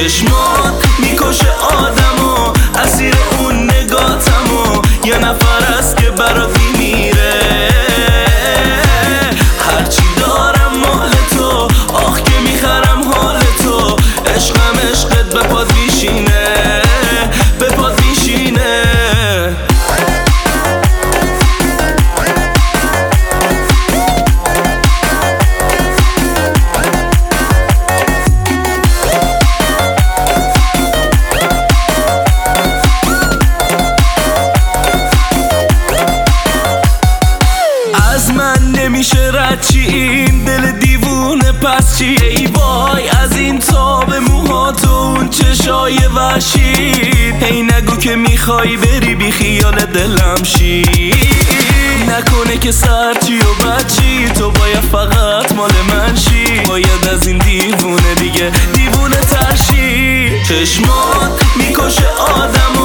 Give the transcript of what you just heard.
چشمات میکشه آدمو، اسیر اون نگاتمو، یه نفر است که برات میمیره. هرچی دارم مال تو، آخ که میخرم حال تو، عشقم عشقت به پاد میشینه، به پاد میشینه. از من نمیشه رد چی، این دل دیوونه پس چی؟ ای وای از این تاب موهات و اون چشای وحشی، هی نگو که میخوای بری بی خیال دلم شی. نکنه که سرچی و بچی، تو باید فقط مال من شی، باید از این دیوونه دیگه دیوونه تر شی. چشمات میکشه آدمو،